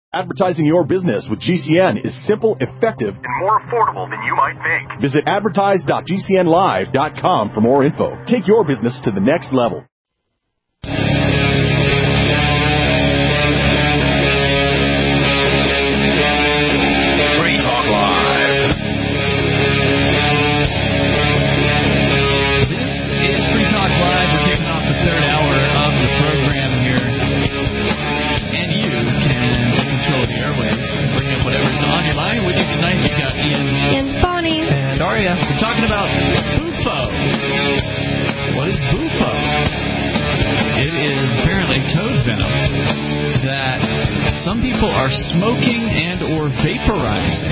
Advertising your business with GCN is simple, effective, and more affordable than you might think. Visit advertise.gcnlive.com for more info. Take your business to the next level. Free Talk Live. This is Free Talk Live. We're kicking off the third hour of the program here. And you can take control of the airwaves and bring up whatever's on your mind. With you tonight, you've got Ian. And Bonnie. And Aria. We're talking about Bufo. What is Bufo? It is apparently toad venom that some people are smoking and or vaporizing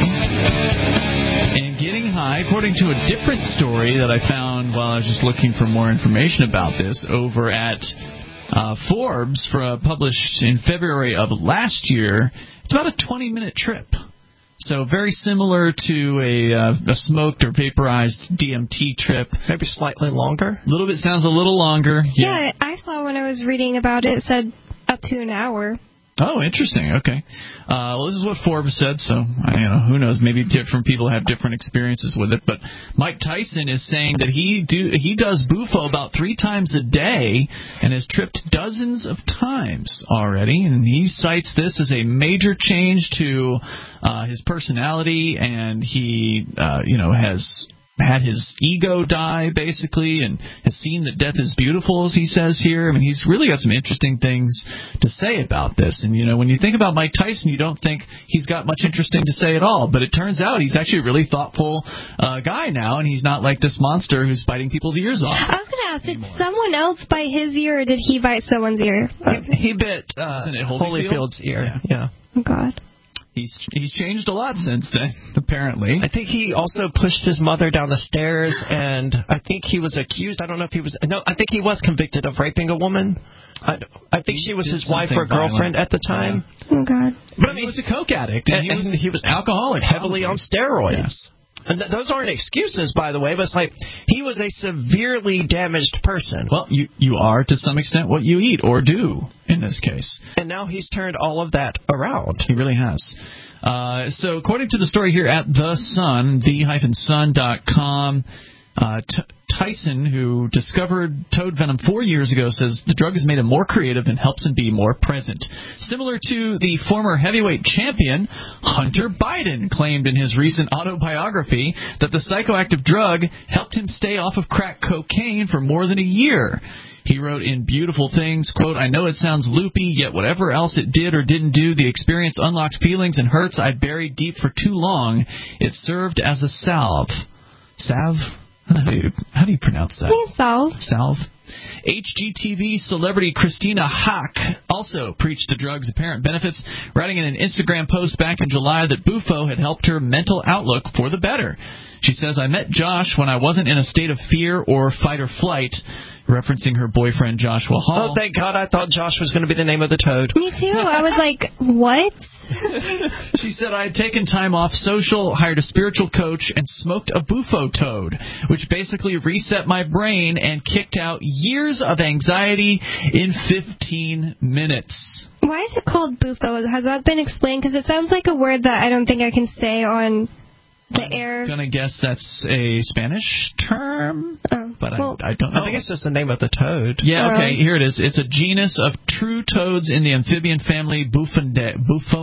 and getting high. According to a different story that I found while I was just looking for more information about this over at Forbes, published in February of last year, it's about a 20-minute trip. So very similar to a smoked or vaporized DMT trip. Maybe slightly longer? A little bit, sounds a little longer. Yeah, I saw when I was reading about it, it said up to an hour. Oh, interesting. Okay. Well, this is what Forbes said, so who knows? Maybe different people have different experiences with it. But Mike Tyson is saying that he does Bufo about 3 times a day and has tripped dozens of times already. And he cites this as a major change to his personality, and he has had his ego die, basically, and has seen that death is beautiful, as he says here. I mean, he's really got some interesting things to say about this. And, when you think about Mike Tyson, you don't think he's got much interesting to say at all. But it turns out he's actually a really thoughtful guy now, and he's not like this monster who's biting people's ears off. I was going to ask, did someone else bite his ear, or did he bite someone's ear? He bit Holyfield's ear. Yeah. Oh, God. He's changed a lot since then, apparently. I think he also pushed his mother down the stairs, and I think he was accused. I don't know if he was. No, I think he was convicted of raping a woman. I think she was his wife or girlfriend at the time. Yeah. Oh, God. But I mean, he was a coke addict, and he was alcoholic, heavily on steroids. Yes. And those aren't excuses, by the way, but it's like he was a severely damaged person. Well, you are, to some extent, what you eat or do in this case. And now he's turned all of that around. He really has. So according to the story here at The Sun, the-sun.com, Tyson, who discovered toad venom 4 years ago, says the drug has made him more creative and helps him be more present. Similar to the former heavyweight champion, Hunter Biden claimed in his recent autobiography that the psychoactive drug helped him stay off of crack cocaine for more than a year. He wrote in Beautiful Things, quote, "I know it sounds loopy, yet whatever else it did or didn't do, the experience unlocked feelings and hurts I'd buried deep for too long. It served as a salve." Salve? How do you pronounce that? Salve. Salve. HGTV celebrity Christina Haack also preached the drug's apparent benefits, writing in an Instagram post back in July that Bufo had helped her mental outlook for the better. She says, "I met Josh when I wasn't in a state of fear or fight or flight," referencing her boyfriend Joshua Hall. Oh, thank God. I thought Josh was going to be the name of the toad. Me too. I was like, what? She said, "I had taken time off social, hired a spiritual coach, and smoked a Bufo toad, which basically reset my brain and kicked out years of anxiety in 15 minutes. Why is it called Bufo? Has that been explained? Because it sounds like a word that I don't think I can say on the air. I'm going to guess that's a Spanish term, but I don't know. I think it's just the name of the toad. Yeah, okay, here it is. It's a genus of true toads in the amphibian family Bufonidae.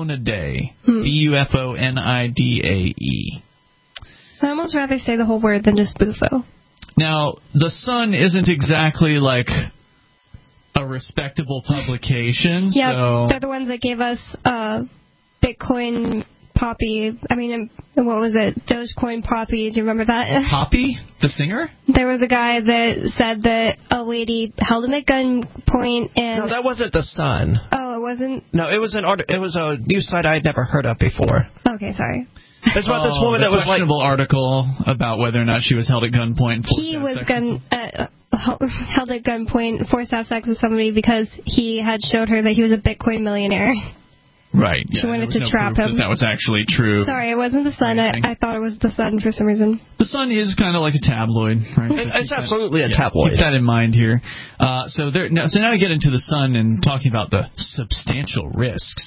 Bufonidae. I'd almost rather say the whole word than just Bufo. Now, The Sun isn't exactly like a respectable publication. Yeah, so they're the ones that gave us Bitcoin Poppy. I mean, what was it? Dogecoin Poppy. Do you remember that? Poppy? The singer? There was a guy that said that a lady held him at gunpoint and... No, that wasn't The Sun. Oh, it wasn't? No, it was a news site I had never heard of before. Okay, sorry. It's about this woman that was like... questionable article about whether or not she was held at gunpoint. He was held at gunpoint, forced to have sex with somebody because he had showed her that he was a Bitcoin millionaire. Right. She wanted to trap him. That was actually true. Sorry, it wasn't The Sun. I thought it was The Sun for some reason. The Sun is kind of like a tabloid, right? It's absolutely a tabloid. Keep that in mind here. So now I get into The Sun and talking about the substantial risks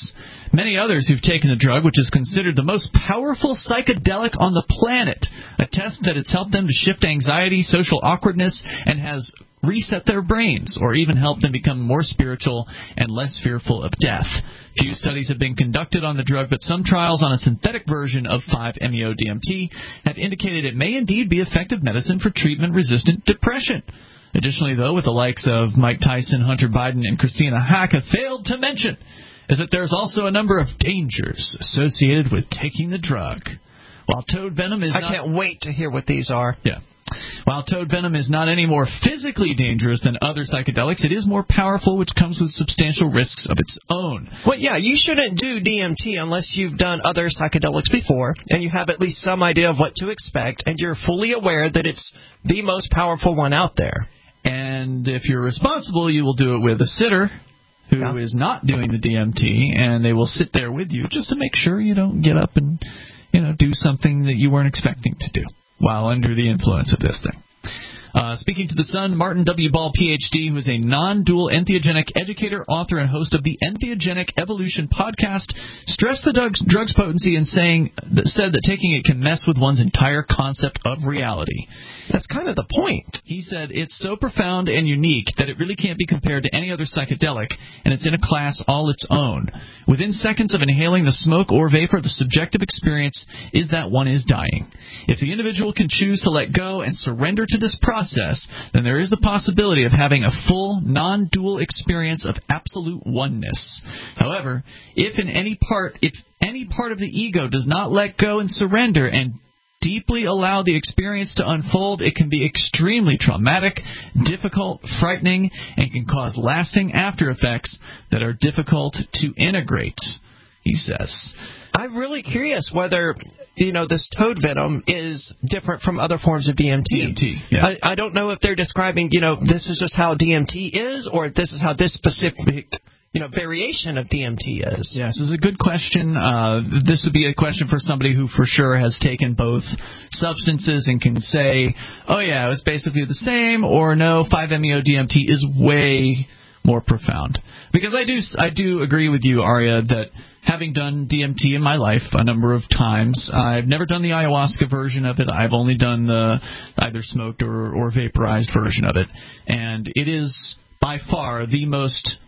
Many others who've taken the drug, which is considered the most powerful psychedelic on the planet, attest that it's helped them to shift anxiety, social awkwardness, and has reset their brains, or even help them become more spiritual and less fearful of death. Few studies have been conducted on the drug, but some trials on a synthetic version of 5-MeO-DMT have indicated it may indeed be effective medicine for treatment-resistant depression. Additionally, though, what the likes of Mike Tyson, Hunter Biden, and Christina Hack have failed to mention is that there's also a number of dangers associated with taking the drug. While toad venom is I can't wait to hear what these are. Yeah. While toad venom is not any more physically dangerous than other psychedelics, it is more powerful, which comes with substantial risks of its own. Well, yeah, you shouldn't do DMT unless you've done other psychedelics before, and you have at least some idea of what to expect, and you're fully aware that it's the most powerful one out there. And if you're responsible, you will do it with a sitter who is not doing the DMT, and they will sit there with you just to make sure you don't get up and, do something that you weren't expecting to do while under the influence of this thing. Speaking to The Sun, Martin W. Ball, Ph.D., who is a non-dual entheogenic educator, author, and host of the Entheogenic Evolution podcast, stressed the drug's potency and said that taking it can mess with one's entire concept of reality. That's kind of the point. He said, it's so profound and unique that it really can't be compared to any other psychedelic, and it's in a class all its own. Within seconds of inhaling the smoke or vapor, the subjective experience is that one is dying. If the individual can choose to let go and surrender to this process, then there is the possibility of having a full, non-dual experience of absolute oneness. However, if any part of the ego does not let go and surrender and deeply allow the experience to unfold, it can be extremely traumatic, difficult, frightening, and can cause lasting after effects that are difficult to integrate, he says. I'm really curious whether, this toad venom is different from other forms of DMT. Yeah. I don't know if they're describing, this is just how DMT is, or this is how this specific variation of DMT is. Yes, this is a good question. This would be a question for somebody who for sure has taken both substances and can say, oh yeah, it was basically the same, or no, 5-MeO-DMT is way more profound. Because I do agree with you, Arya, that having done DMT in my life a number of times, I've never done the ayahuasca version of it. I've only done the either smoked or vaporized version of it. And it is by far the most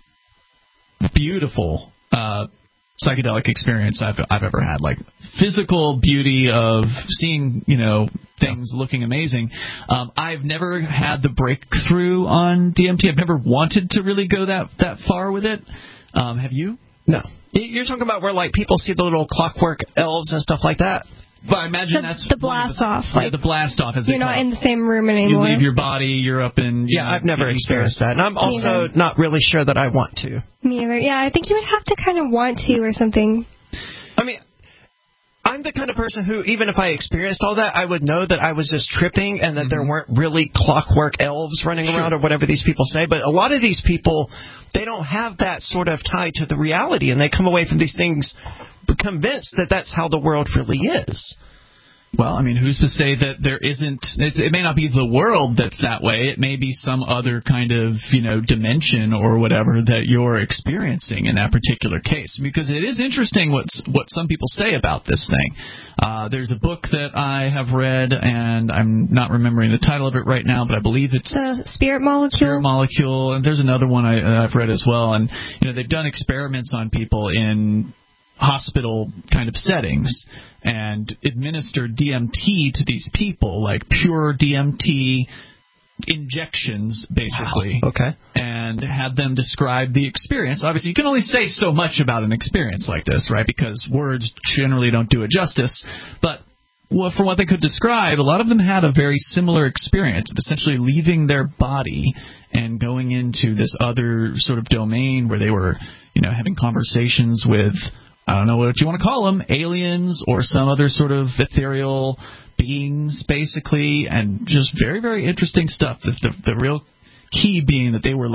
beautiful psychedelic experience I've ever had. Like physical beauty of seeing, things looking amazing. I've never had the breakthrough on DMT. I've never wanted to really go that far with it. Have you? No. You're talking about where people see the little clockwork elves and stuff like that? But I imagine that's the blast off. The blast off. You're not in the same room anymore. You leave your body. You're up in. Yeah, I've never experienced that, and I'm also not really sure that I want to. Me either. Yeah, I think you would have to kind of want to or something. I mean, I'm the kind of person who, even if I experienced all that, I would know that I was just tripping and that there weren't really clockwork elves running around or whatever these people say. But a lot of these people, they don't have that sort of tie to the reality, and they come away from these things convinced that that's how the world really is. Well, I mean, who's to say that there isn't? It may not be the world that's that way. It may be some other kind of, dimension or whatever that you're experiencing in that particular case. Because it is interesting what some people say about this thing. There's a book that I have read, and I'm not remembering the title of it right now, but I believe it's Spirit Molecule. Spirit Molecule, and there's another one I've read as well. And they've done experiments on people in hospital kind of settings and administered DMT to these people, like pure DMT injections, basically. Wow. Okay. And had them describe the experience. Obviously, you can only say so much about an experience like this, right? Because words generally don't do it justice. But from what they could describe, a lot of them had a very similar experience of essentially leaving their body and going into this other sort of domain where they were, having conversations with, I don't know what you want to call them, aliens or some other sort of ethereal beings, basically, and just very, very interesting stuff. The real key being that they were,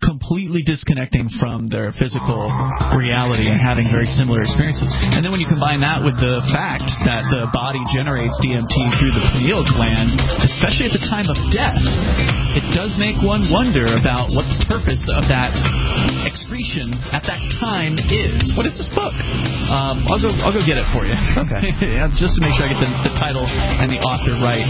completely disconnecting from their physical reality and having very similar experiences. And then when you combine that with the fact that the body generates DMT through the pineal gland, especially at the time of death, it does make one wonder about what the purpose of that excretion at that time is. What is this book? I'll go get it for you. Okay. Yeah, just to make sure I get the title and the author right.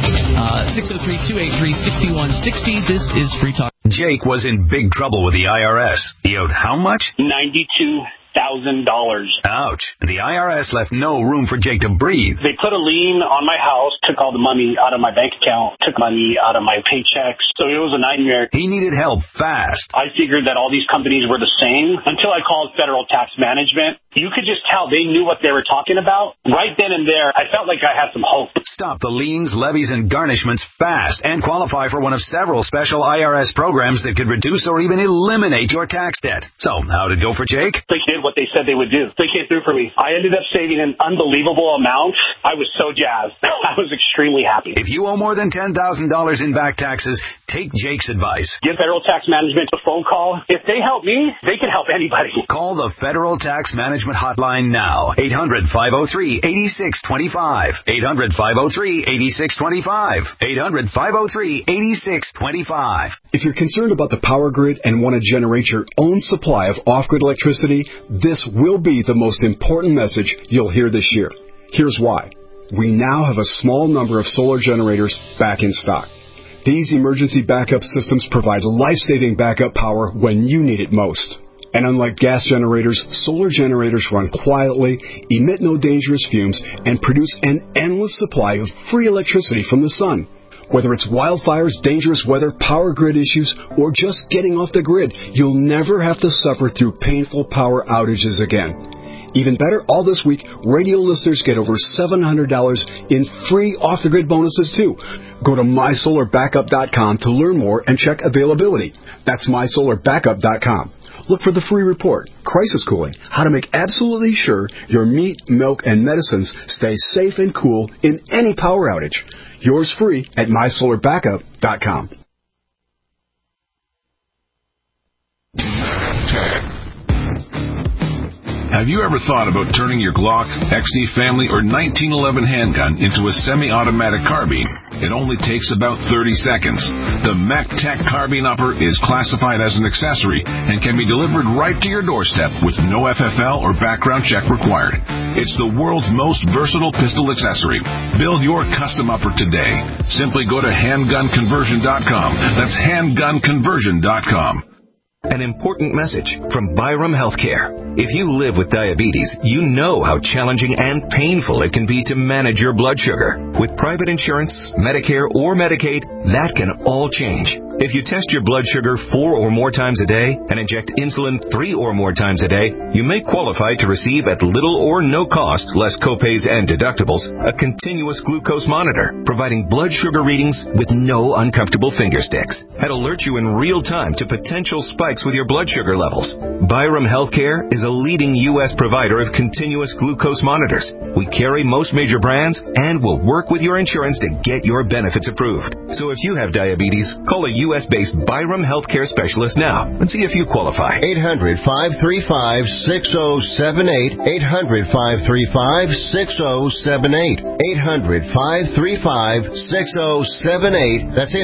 603-283-6160. This is Free Talk. Jake was in big trouble with the IRS. He owed how much? $92,000. Ouch. The IRS left no room for Jake to breathe. They put a lien on my house, took all the money out of my bank account, took money out of my paychecks. So it was a nightmare. He needed help fast. I figured that all these companies were the same until I called Federal Tax Management. You could just tell they knew what they were talking about. Right then and there, I felt like I had some hope. Stop the liens, levies, and garnishments fast and qualify for one of several special IRS programs that could reduce or even eliminate your tax debt. So, how'd it go for Jake? They did what they said they would do. They came through for me. I ended up saving an unbelievable amount. I was so jazzed. I was extremely happy. If you owe more than $10,000 in back taxes, take Jake's advice. Give Federal Tax Management a phone call. If they help me, they can help anybody. Call the Federal Tax Management Hotline now. 800-503-8625. 800-503-8625. 800-503-8625. If you're concerned about the power grid and want to generate your own supply of off-grid electricity, this will be the most important message you'll hear this year. Here's why. We now have a small number of solar generators back in stock. These emergency backup systems provide life-saving backup power when you need it most. And unlike gas generators, solar generators run quietly, emit no dangerous fumes, and produce an endless supply of free electricity from the sun. Whether it's wildfires, dangerous weather, power grid issues, or just getting off the grid, you'll never have to suffer through painful power outages again. Even better, all this week, radio listeners get over $700 in free off-the-grid bonuses, too. Go to mysolarbackup.com to learn more and check availability. That's mysolarbackup.com. Look for the free report, Crisis Cooling, how to make absolutely sure your meat, milk, and medicines stay safe and cool in any power outage. Yours free at mysolarbackup.com. Have you ever thought about turning your Glock, XD Family, or 1911 handgun into a semi-automatic carbine? It only takes about 30 seconds. The MacTech Carbine Upper is classified as an accessory and can be delivered right to your doorstep with no FFL or background check required. It's the world's most versatile pistol accessory. Build your custom upper today. Simply go to handgunconversion.com. That's handgunconversion.com. An important message from Byram Healthcare. If you live with diabetes, you know how challenging and painful it can be to manage your blood sugar. With private insurance, Medicare, or Medicaid, that can all change. If you test your blood sugar 4 or more times a day and inject insulin 3 or more times a day, you may qualify to receive at little or no cost, less copays and deductibles, a continuous glucose monitor, providing blood sugar readings with no uncomfortable finger sticks. That alert you in real time to potential spikes with your blood sugar levels. Byram Healthcare is a leading U.S. provider of continuous glucose monitors. We carry most major brands and will work with your insurance to get your benefits approved. So if you have diabetes, call a U.S.-based Byram Healthcare specialist now and see if you qualify. 800-535-6078. 800-535-6078. 800-535-6078. That's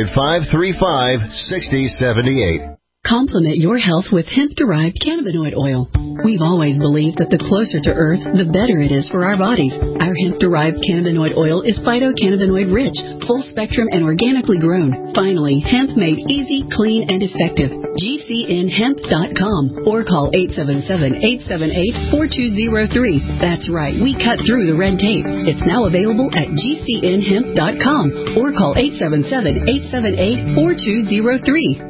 800-535-6078. Complement your health with hemp-derived cannabinoid oil. We've always believed that the closer to Earth, the better it is for our bodies. Our hemp-derived cannabinoid oil is phytocannabinoid-rich, full-spectrum, and organically grown. Finally, hemp made easy, clean, and effective. GCNhemp.com or call 877-878-4203. That's right, we cut through the red tape. It's now available at GCNhemp.com or call 877-878-4203.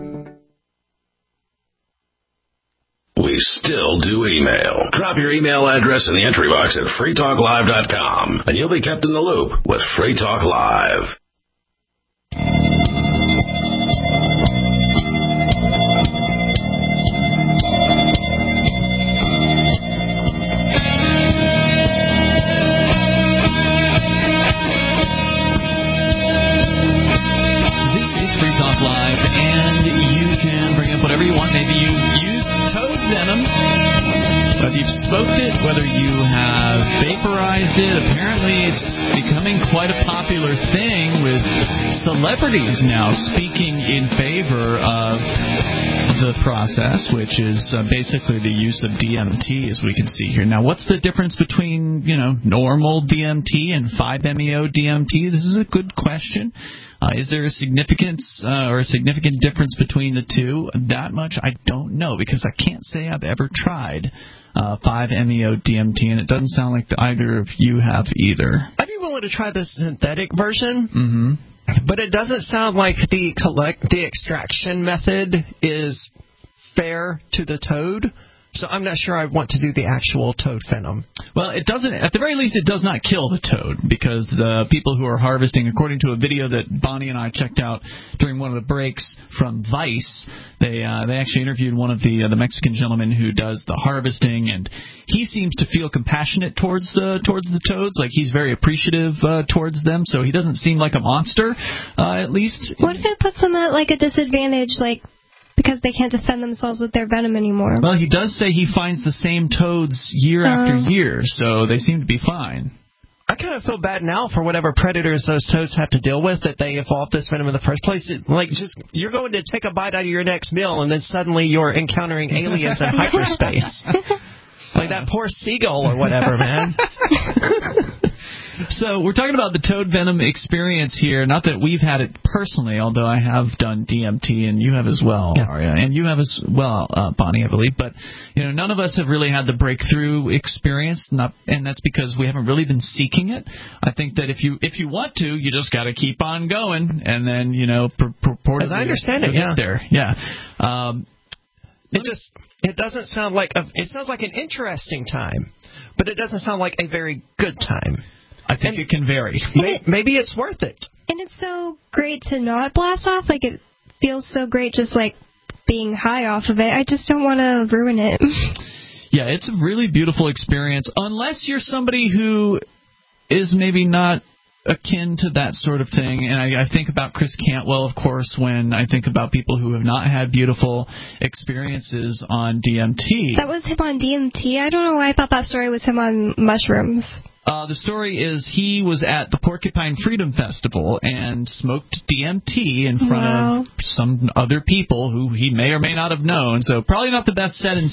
We still do email. Drop your email address in the entry box at freetalklive.com, and you'll be kept in the loop with Free Talk Live. This is Free Talk Live, and you can bring up whatever you want. have vaporized it. Apparently, it's becoming quite a popular thing with celebrities now speaking in favor of the process, which is basically the use of DMT, as we can see here. Now, what's the difference between, normal DMT and 5-MeO DMT? This is a good question. Is there a significance or a significant difference between the two? That much I don't know, because I can't say I've ever tried 5-MeO DMT, and it doesn't sound like either of you have either. I'd be willing to try the synthetic version. Mm-hmm. But it doesn't sound like the extraction method is fair to the toad. So I'm not sure I want to do the actual toad venom. Well, it doesn't. At the very least, it does not kill the toad, because the people who are harvesting, according to a video that Bonnie and I checked out during one of the breaks from Vice, they actually interviewed one of the Mexican gentlemen who does the harvesting, and he seems to feel compassionate towards the toads. Like, he's very appreciative towards them, so he doesn't seem like a monster, at least. What if it puts them at a disadvantage, because they can't defend themselves with their venom anymore? Well, he does say he finds the same toads year after year, so they seem to be fine. I kind of feel bad now for whatever predators those toads have to deal with, that they evolved this venom in the first place. You're going to take a bite out of your next meal, and then suddenly you're encountering aliens in hyperspace. Like that poor seagull or whatever, man. So we're talking about the toad venom experience here. Not that we've had it personally, although I have done DMT, and you have as well, Aria, and you have as well, Bonnie, I believe. But none of us have really had the breakthrough experience, and that's because we haven't really been seeking it. I think that if you want to, you just got to keep on going, and then purportedly, as I understand it, get there. Yeah. It doesn't sound like it sounds like an interesting time, but it doesn't sound like a very good time. I think it can vary. Maybe it's worth it. And it's so great to not blast off. It feels so great just being high off of it. I just don't want to ruin it. Yeah, it's a really beautiful experience, unless you're somebody who is maybe not akin to that sort of thing. And I think about Chris Cantwell, of course, when I think about people who have not had beautiful experiences on DMT. That was him on DMT? I don't know why I thought that story was him on mushrooms. The story is he was at the Porcupine Freedom Festival and smoked DMT in front of some other people who he may or may not have known. So probably not the best setting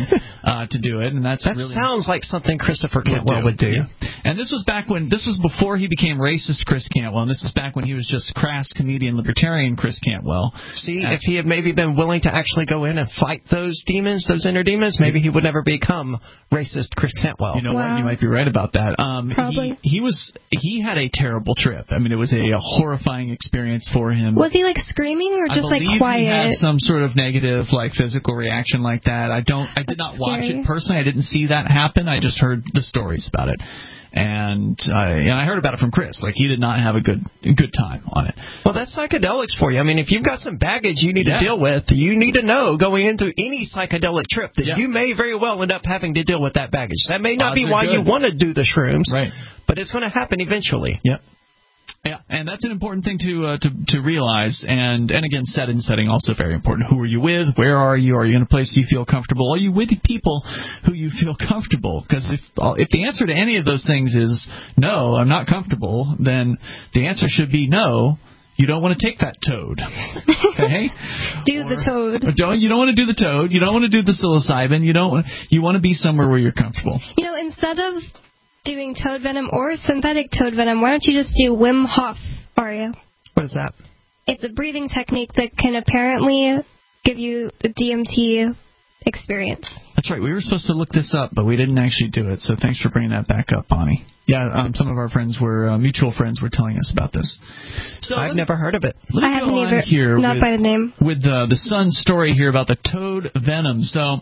to do it. And that sounds like something Christopher Cantwell would do. Yeah. And this was before he became racist Chris Cantwell, and this is back when he was just crass comedian libertarian Chris Cantwell. See, if he had maybe been willing to actually go in and fight those demons, those inner demons, maybe he would never become racist Chris Cantwell. You know what? You might be right about that. Probably. He had a terrible trip. I mean, it was a horrifying experience for him. Was he screaming or just quiet? He had some sort of negative physical reaction like that. I did not watch it personally. I didn't see that happen. I just heard the stories about it. And I heard about it from Chris. He did not have a good time on it. Well, that's psychedelics for you. I mean, if you've got some baggage you need to deal with, you need to know going into any psychedelic trip that you may very well end up having to deal with that baggage. That may not be why you want to do the shrooms, right? But it's going to happen eventually. Yep. Yeah, and that's an important thing to realize, and again, setting also very important. Who are you with? Where are you? Are you in a place you feel comfortable? Are you with people who you feel comfortable? Because if the answer to any of those things is no, I'm not comfortable, then the answer should be no. You don't want to take that toad. Okay? The toad. You don't want to do the toad. You don't want to do the psilocybin. You want to be somewhere where you're comfortable. Instead of doing toad venom or synthetic toad venom, why don't you just do Wim Hof, Aria? What is that? It's a breathing technique that can apparently give you the DMT experience. That's right. We were supposed to look this up, but we didn't actually do it. So thanks for bringing that back up, Bonnie. Yeah, some of our friends mutual friends were telling us about this. So I've never heard of it. I haven't either. Here not by the name. With the Sun story here about the toad venom. So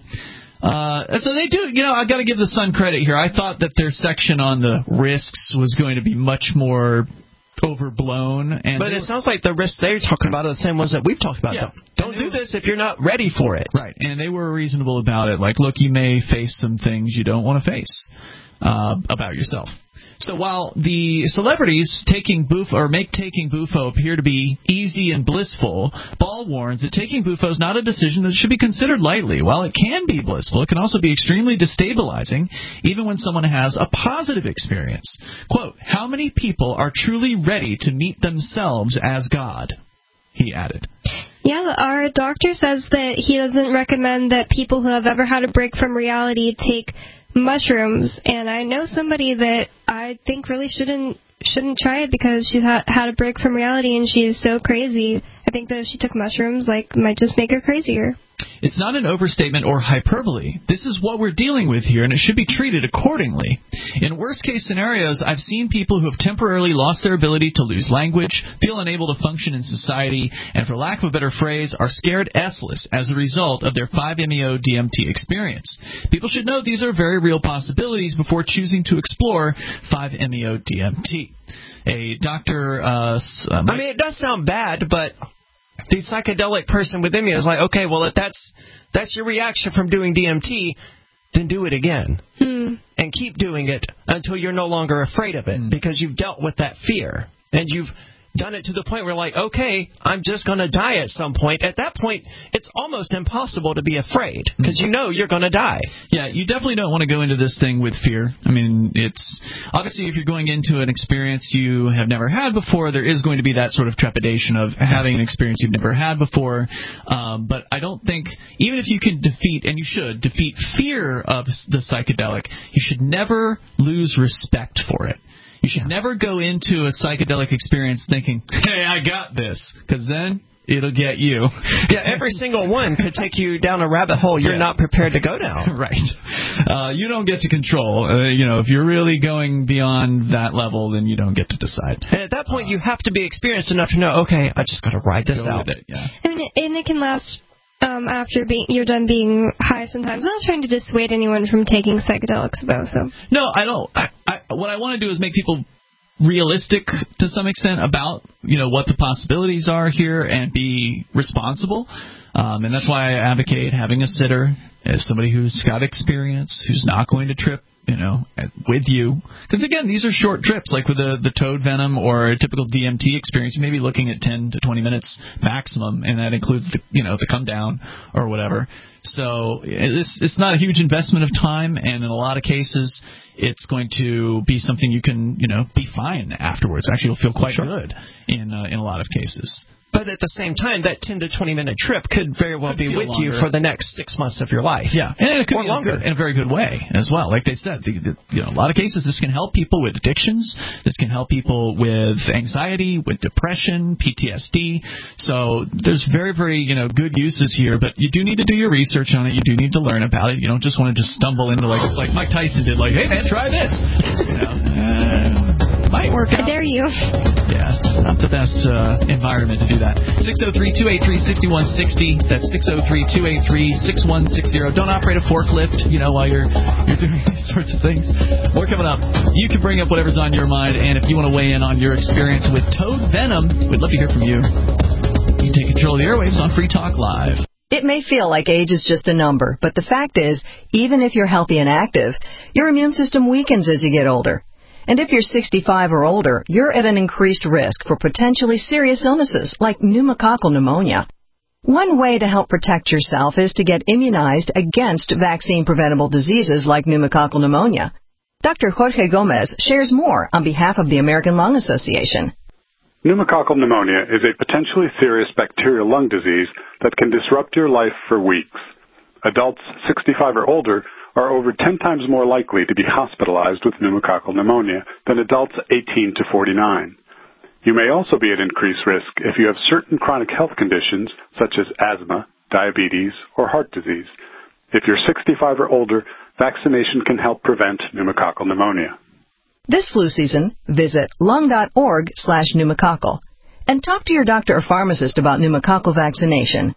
they do, I got to give the Sun credit here. I thought that their section on the risks was going to be much more overblown. But it sounds like the risks they're talking about are the same ones that we've talked about. Yeah. Don't do this if you're not ready for it. Right, and they were reasonable about it. Look, you may face some things you don't want to face about yourself. So while the celebrities taking Bufo appear to be easy and blissful, Ball warns that taking Bufo is not a decision that should be considered lightly. While it can be blissful, it can also be extremely destabilizing, even when someone has a positive experience. Quote, how many people are truly ready to meet themselves as God? He added. Yeah, our doctor says that he doesn't recommend that people who have ever had a break from reality take mushrooms, and I know somebody that I think really shouldn't try it because she's had a break from reality and she's so crazy. I think that if she took mushrooms, might just make her crazier. It's not an overstatement or hyperbole. This is what we're dealing with here, and it should be treated accordingly. In worst-case scenarios, I've seen people who have temporarily lost their ability to lose language, feel unable to function in society, and for lack of a better phrase, are scared S-less as a result of their 5-MeO-DMT experience. People should know these are very real possibilities before choosing to explore 5-MeO-DMT. A doctor... it does sound bad, but... the psychedelic person within me is like, okay, well, if that's your reaction from doing DMT, then do it again. And keep doing it until you're no longer afraid of it because you've dealt with that fear. And you've done it to the point where, okay, I'm just going to die at some point. At that point, it's almost impossible to be afraid because you know you're going to die. Yeah, you definitely don't want to go into this thing with fear. I mean, it's obviously if you're going into an experience you have never had before, there is going to be that sort of trepidation of having an experience you've never had before. But I don't think, even if you can defeat fear of the psychedelic, you should never lose respect for it. You should never go into a psychedelic experience thinking, hey, I got this, because then it'll get you. Yeah, every single one could take you down a rabbit hole you're not prepared to go down. Right. You don't get to control. If you're really going beyond that level, then you don't get to decide. And at that point, you have to be experienced enough to know, okay, I just got to ride this out. With it, yeah. I mean, and it can last after you're done being high sometimes. I'm not trying to dissuade anyone from taking psychedelics, though. So. No, I don't. What I want to do is make people realistic to some extent about what the possibilities are here and be responsible. And that's why I advocate having a sitter as somebody who's got experience, who's not going to trip with you. Because, again, these are short trips, like with the toad venom or a typical DMT experience. You may be looking at 10 to 20 minutes maximum, and that includes the come down or whatever. So it's not a huge investment of time, and in a lot of cases, it's going to be something you can, be fine afterwards. Actually, you'll feel quite good in a lot of cases. But at the same time, that 10 to 20-minute trip could very well be with you for the next 6 months of your life. Yeah, and it could be longer. In a very good way as well. Like they said, a lot of cases this can help people with addictions. This can help people with anxiety, with depression, PTSD. So there's very, very good uses here. But you do need to do your research on it. You do need to learn about it. You don't just want to just stumble into like Mike Tyson did. Like, hey man, try this. Might work out. I dare you. Yeah, not the best environment to do that. 603-283-6160. That's 603-283-6160. Don't operate a forklift, while you're doing these sorts of things. More coming up. You can bring up whatever's on your mind, and if you want to weigh in on your experience with toad venom, we'd love to hear from you. You can take control of the airwaves on Free Talk Live. It may feel like age is just a number, but the fact is, even if you're healthy and active, your immune system weakens as you get older. And if you're 65 or older, you're at an increased risk for potentially serious illnesses like pneumococcal pneumonia. One way to help protect yourself is to get immunized against vaccine-preventable diseases like pneumococcal pneumonia. Dr. Jorge Gomez shares more on behalf of the American Lung Association. Pneumococcal pneumonia is a potentially serious bacterial lung disease that can disrupt your life for weeks. Adults 65 or older are over 10 times more likely to be hospitalized with pneumococcal pneumonia than adults 18 to 49. You may also be at increased risk if you have certain chronic health conditions such as asthma, diabetes, or heart disease. If you're 65 or older, vaccination can help prevent pneumococcal pneumonia. This flu season, visit lung.org/pneumococcal and talk to your doctor or pharmacist about pneumococcal vaccination.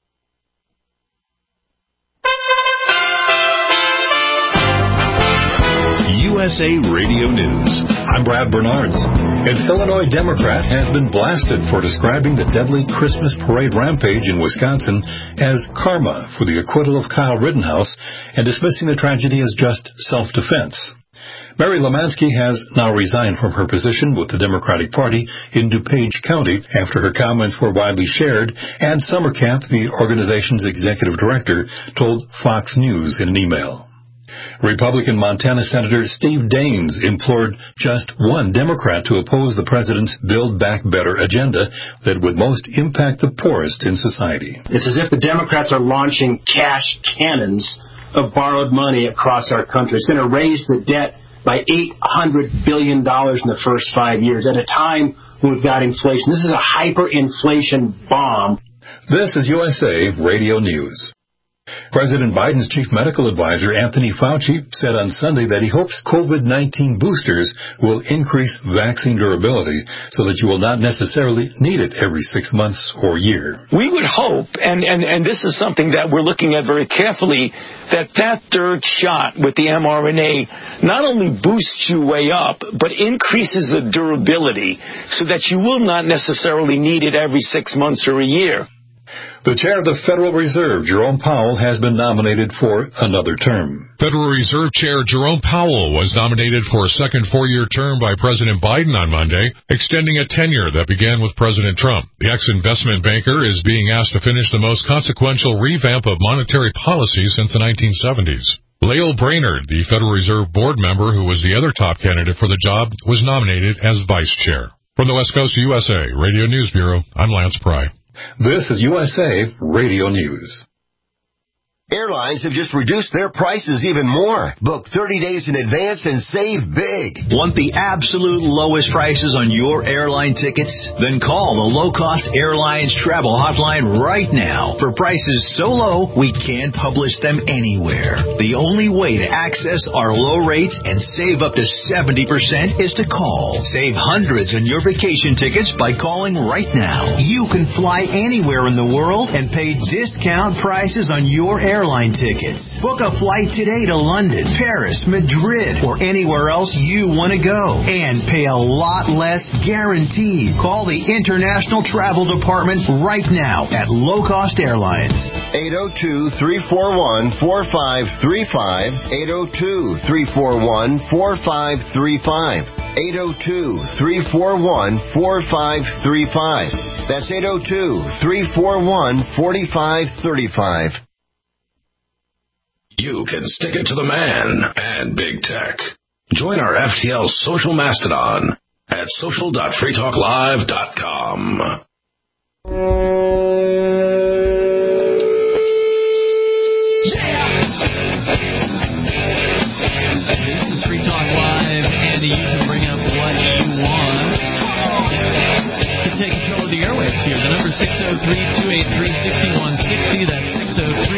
USA Radio News. I'm Brad Bernards. An Illinois Democrat has been blasted for describing the deadly Christmas parade rampage in Wisconsin as karma for the acquittal of Kyle Rittenhouse and dismissing the tragedy as just self-defense. Mary Lemansky has now resigned from her position with the Democratic Party in DuPage County after her comments were widely shared, and Summercamp, the organization's executive director, told Fox News in an email. Republican Montana Senator Steve Daines implored just one Democrat to oppose the president's Build Back Better agenda that would most impact the poorest in society. It's as if the Democrats are launching cash cannons of borrowed money across our country. It's going to raise the debt by $800 billion in the first 5 years at a time when we've got inflation. This is a hyperinflation bomb. This is USA Radio News. President Biden's chief medical advisor, Anthony Fauci, said on Sunday that he hopes COVID-19 boosters will increase vaccine durability so that you will not necessarily need it every 6 months or year. We would hope, and this is something that we're looking at very carefully, that third shot with the mRNA not only boosts you way up, but increases the durability so that you will not necessarily need it every 6 months or a year. The chair of the Federal Reserve, Jerome Powell, has been nominated for another term. Federal Reserve Chair Jerome Powell was nominated for a second four-year term by President Biden on Monday, extending a tenure that began with President Trump. The ex-investment banker is being asked to finish the most consequential revamp of monetary policy since the 1970s. Lael Brainerd, the Federal Reserve Board member who was the other top candidate for the job, was nominated as vice chair. From the West Coast USA Radio News Bureau, I'm Lance Pry. This is USA Radio News. Airlines have just reduced their prices even more. Book 30 days in advance and save big. Want the absolute lowest prices on your airline tickets? Then call the Low Cost Airlines Travel Hotline right now for prices so low we can't publish them anywhere. The only way to access our low rates and save up to 70% is to call. Save hundreds on your vacation tickets by calling right now. You can fly anywhere in the world and pay discount prices on your airline tickets. Book a flight today to London, Paris, Madrid, or anywhere else you want to go. And pay a lot less guaranteed. Call the International Travel Department right now at Low Cost Airlines. 802-341-4535. 802-341-4535. 802-341-4535. That's 802-341-4535. You can stick it to the man and big tech. Join our FTL social mastodon at social.freetalklive.com. This is Free Talk Live, Andy. You can bring up what you want. You can take control of the airwaves here. The number is 603-283-6160. That's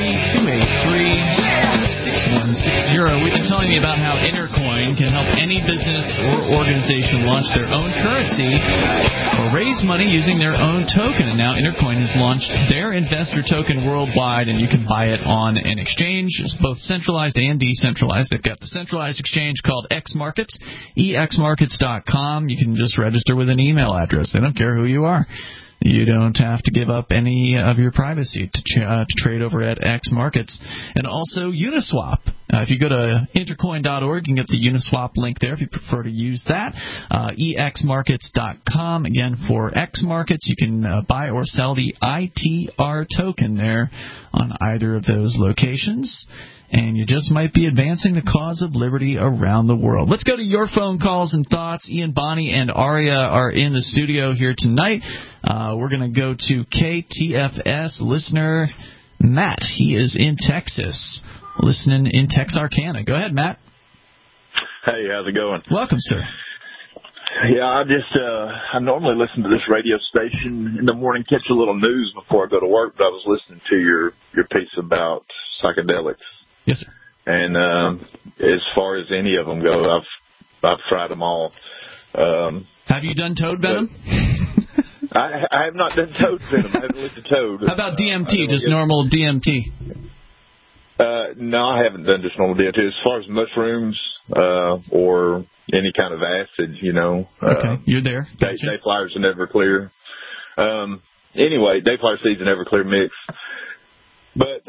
603-283-6160. We've been telling you about how Intercoin can help any business or organization launch their own currency or raise money using their own token. And now Intercoin has launched their investor token worldwide, and you can buy it on an exchange. It's both centralized and decentralized. They've got the centralized exchange called X Markets, exmarkets.com. You can just register with an email address. They don't care who you are. You don't have to give up any of your privacy to trade over at X Markets. And also Uniswap. If you go to intercoin.org, you can get the Uniswap link there if you prefer to use that. exmarkets.com. Again, for X Markets, you can buy or sell the ITR token there on either of those locations. And you just might be advancing the cause of liberty around the world. Let's go to your phone calls and thoughts. Ian, Bonnie, and Aria are in the studio here tonight. We're going to go to KTFS listener Matt. He is in Texas, listening in Texarkana. Go ahead, Matt. Hey, how's it going? Welcome, sir. Yeah, I normally listen to this radio station in the morning, catch a little news before I go to work, but I was listening to your piece about psychedelics. Yes, sir. And as far as any of them go, I've tried them all. Have you done toad venom? I have not done toad venom. I haven't looked at toad. How about DMT, just normal DMT? No, I haven't done just normal DMT. As far as mushrooms or any kind of acid, Okay, you're there. Gotcha. Dayflowers and Everclear. Anyway, Dayflower seeds and Everclear mix. But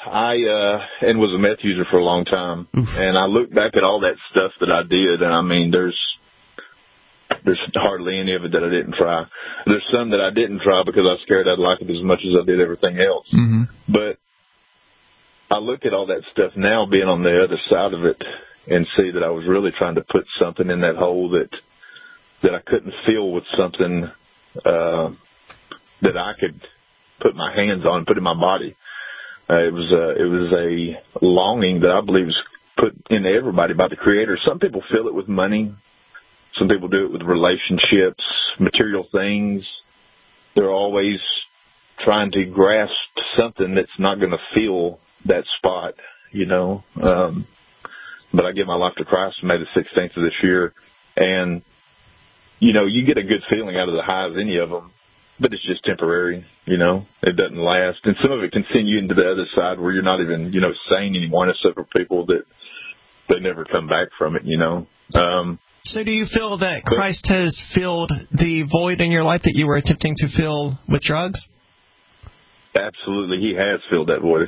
and was a meth user for a long time. Oof. And I look back at all that stuff that I did, and I mean, there's hardly any of it that I didn't try. There's some that I didn't try because I was scared I'd like it as much as I did everything else. Mm-hmm. But I look at all that stuff now, being on the other side of it, and see that I was really trying to put something in that hole that I couldn't fill with something that I could put my hands on, put in my body. It was a longing that I believe was put into everybody by the Creator. Some people fill it with money. Some people do it with relationships, material things. They're always trying to grasp something that's not going to fill that spot, you know. But I gave my life to Christ May the 16th of this year. And, you know, you get a good feeling out of the highs, any of them, but it's just temporary, you know. It doesn't last. And some of it can send you into the other side where you're not even, you know, sane anymore. And several people that they never come back from it, you know. So do you feel that Christ has filled the void in your life that you were attempting to fill with drugs? Absolutely. He has filled that void.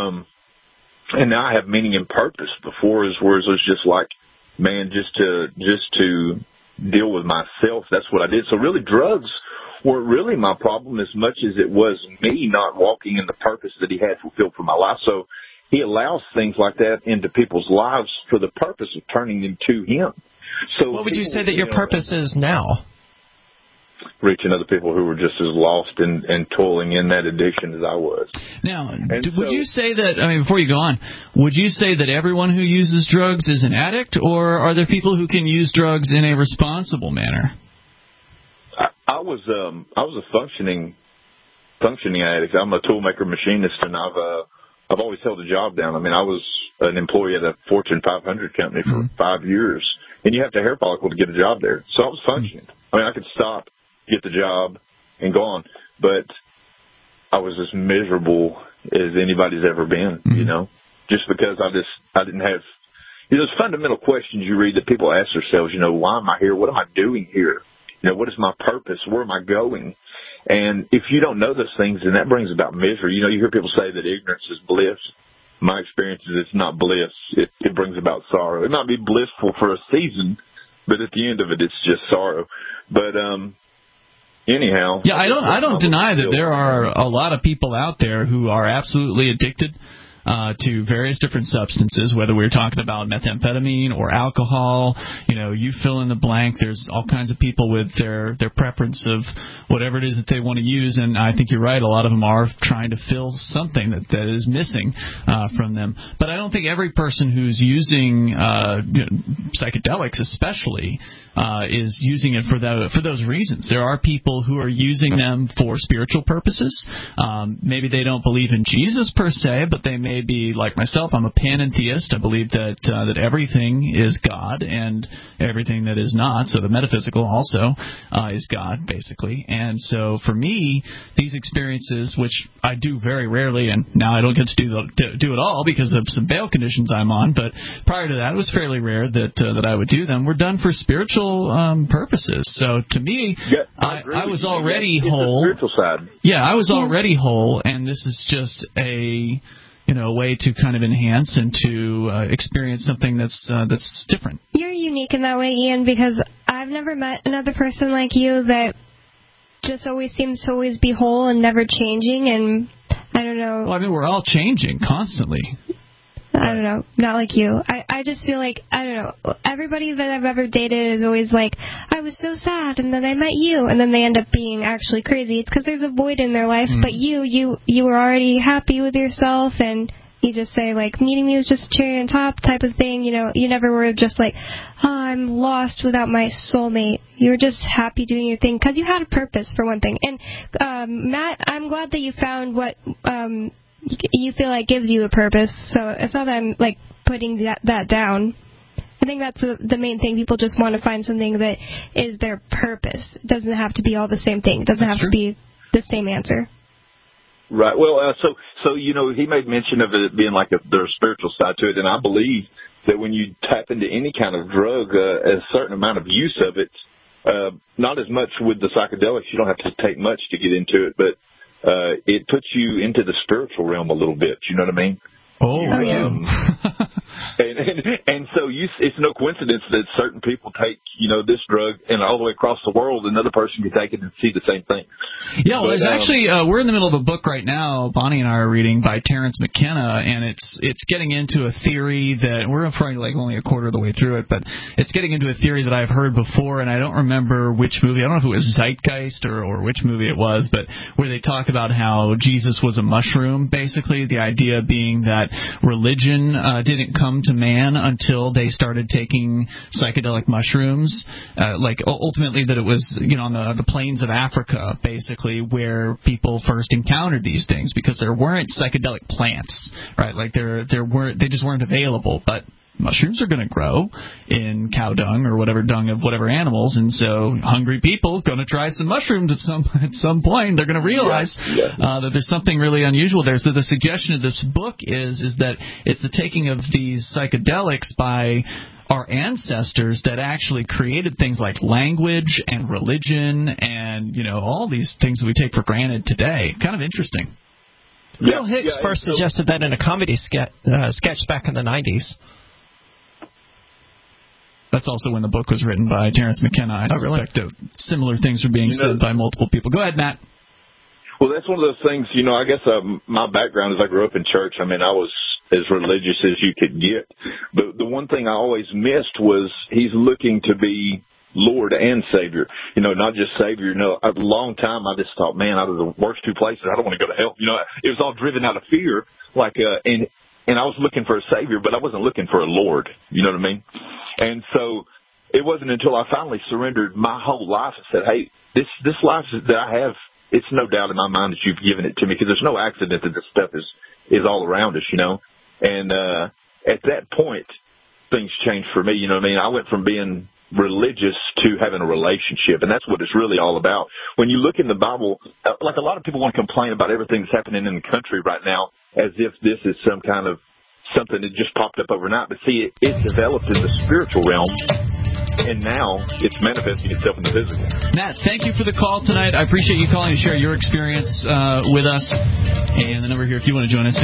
And now I have meaning and purpose. Before his words was just like, man, just to deal with myself. That's what I did. So really drugs weren't really my problem as much as it was me not walking in the purpose that he had fulfilled for my life. So he allows things like that into people's lives for the purpose of turning them to him. So what would you say that your purpose is now? Reaching other people who were just as lost and toiling in that addiction as I was. Now, would you say that, I mean, before you go on, would you say that everyone who uses drugs is an addict, or are there people who can use drugs in a responsible manner? I was a functioning addict. I'm a toolmaker machinist, and I've always held a job down. I mean, I was an employee at a Fortune 500 company for 5 years, and you have to hair follicle to get a job there. So I was functioning. I mean, I could stop, get the job, and go on. But I was as miserable as anybody's ever been, you know, just because I didn't have, you know, those fundamental questions you read that people ask themselves, you know, why am I here? What am I doing here? You know, what is my purpose? Where am I going? And if you don't know those things, then that brings about misery. You know, you hear people say that ignorance is bliss. My experience is it's not bliss. It brings about sorrow. It might be blissful for a season, but at the end of it, it's just sorrow. But anyhow. Yeah, I don't deny that there are a lot of people out there who are absolutely addicted to various different substances, whether we're talking about methamphetamine or alcohol. You know, you fill in the blank. There's all kinds of people with their preference of whatever it is that they want to use, and I think you're right. A lot of them are trying to fill something that is missing from them. But I don't think every person who's using psychedelics especially is using it for those reasons. There are people who are using them for spiritual purposes. Maybe they don't believe in Jesus per se, but they may be like myself. I'm a panentheist. I believe that everything is God and everything that is not. So the metaphysical also is God, basically. And so for me, these experiences, which I do very rarely, and now I don't get to do it all because of some bail conditions I'm on, but prior to that, it was fairly rare that I would do them, were done for spiritual purposes. So to me, I was already whole. Spiritual side. Yeah, I was already whole, and this is just a way to kind of enhance and to experience something that's different. You're unique in that way, Ian, because I've never met another person like you that just always seems to always be whole and never changing, and I don't know. Well, I mean, we're all changing constantly. I don't know. Not like you. I just feel like, I don't know, everybody that I've ever dated is always like, I was so sad, and then I met you, and then they end up being actually crazy. It's because there's a void in their life, but you were already happy with yourself, and you just say, like, meeting me was just a cherry on top type of thing. You know, you never were just like, oh, I'm lost without my soulmate. You were just happy doing your thing because you had a purpose, for one thing. And, Matt, I'm glad that you found what you feel like gives you a purpose. So it's not that I'm, like, putting that down. I think that's the main thing. People just want to find something that is their purpose. It doesn't have to be all the same thing. It doesn't have to be the same answer. Right. Well, so you know, he made mention of it being like there's a spiritual side to it, and I believe that when you tap into any kind of drug, a certain amount of use of it, not as much with the psychedelics, you don't have to take much to get into it, but it puts you into the spiritual realm a little bit. You know what I mean? Oh, yeah. And so it's no coincidence that certain people take, this drug and all the way across the world, another person can take it and see the same thing. Yeah, well, there's actually, we're in the middle of a book right now, Bonnie and I are reading, by Terence McKenna, and it's getting into a theory that, we're probably like only a quarter of the way through it, but it's getting into a theory that I've heard before, and I don't remember which movie, I don't know if it was Zeitgeist or which movie it was, but where they talk about how Jesus was a mushroom, basically, the idea being that religion didn't come to man until they started taking psychedelic mushrooms, ultimately that it was on the plains of Africa, basically, where people first encountered these things, because there weren't psychedelic plants, right? Like they just weren't available, but mushrooms are going to grow in cow dung or whatever dung of whatever animals, and so hungry people going to try some mushrooms at some point. They're going to realize that there's something really unusual there. So the suggestion of this book is that it's the taking of these psychedelics by our ancestors that actually created things like language and religion and all these things that we take for granted today. Kind of interesting. Bill Hicks first suggested that in a comedy sketch back in the 90s. That's also when the book was written by Terence McKenna. I suspect that similar things are being said by multiple people. Go ahead, Matt. Well, that's one of those things, I guess my background is I grew up in church. I mean, I was as religious as you could get. But the one thing I always missed was he's looking to be Lord and Savior, not just Savior. A long time I just thought, man, out of the worst two places, I don't want to go to hell. It was all driven out of fear, and I was looking for a Savior, but I wasn't looking for a Lord. You know what I mean? And so it wasn't until I finally surrendered my whole life and said, hey, this life that I have, it's no doubt in my mind that you've given it to me, because there's no accident that this stuff is all around us, And at that point, things changed for me. You know what I mean? I went from being religious to having a relationship, and that's what it's really all about. When you look in the Bible, like a lot of people want to complain about everything that's happening in the country right now as if this is some kind of something that just popped up overnight. But see, it developed in the spiritual realm, and now it's manifesting itself in the physical. Matt, thank you for the call tonight. I appreciate you calling to share your experience with us. And the number here, if you want to join us,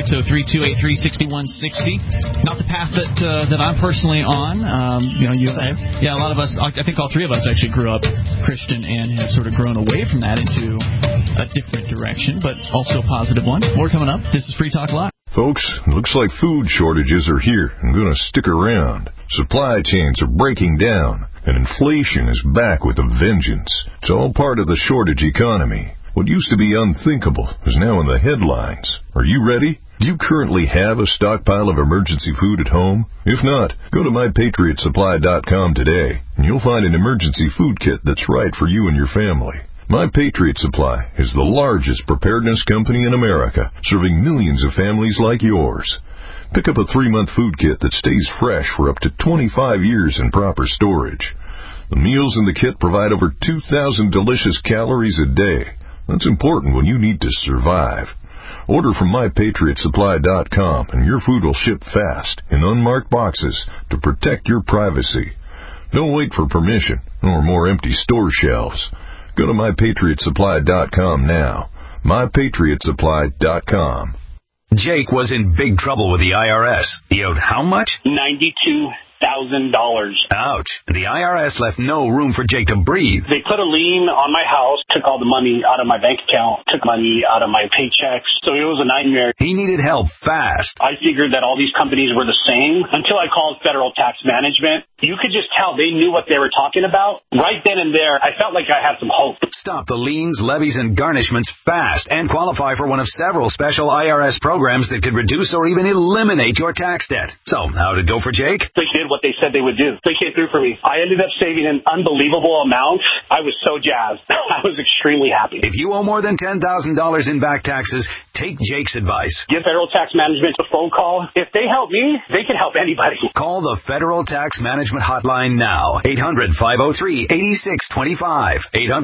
603-283-6160. Not the path that I'm personally on. A lot of us, I think all three of us actually grew up Christian and have sort of grown away from that into a different direction, but also a positive one. More coming up. This is Free Talk Live. Folks, looks like food shortages are here and going to stick around. Supply chains are breaking down, and inflation is back with a vengeance. It's all part of the shortage economy. What used to be unthinkable is now in the headlines. Are you ready? Do you currently have a stockpile of emergency food at home? If not, go to MyPatriotSupply.com today, and you'll find an emergency food kit that's right for you and your family. My Patriot Supply is the largest preparedness company in America, serving millions of families like yours. Pick up a 3-month food kit that stays fresh for up to 25 years in proper storage. The meals in the kit provide over 2,000 delicious calories a day. That's important when you need to survive. Order from MyPatriotSupply.com, and your food will ship fast in unmarked boxes to protect your privacy. Don't wait for permission or more empty store shelves. Go to MyPatriotSupply.com now. MyPatriotSupply.com. Jake was in big trouble with the IRS. He owed how much? $92,000. Ouch. The IRS left no room for Jake to breathe. They put a lien on my house, took all the money out of my bank account, took money out of my paychecks. So it was a nightmare. He needed help fast. I figured that all these companies were the same until I called Federal Tax Management. You could just tell they knew what they were talking about. Right then and there, I felt like I had some hope. Stop the liens, levies, and garnishments fast and qualify for one of several special IRS programs that could reduce or even eliminate your tax debt. So, how did it go for Jake? They did what they said they would do. They came through for me. I ended up saving an unbelievable amount. I was so jazzed. I was extremely happy. If you owe more than $10,000 in back taxes, take Jake's advice. Give Federal Tax Management a phone call. If they help me, they can help anybody. Call the Federal Tax Management Hotline now. 800-503-8625.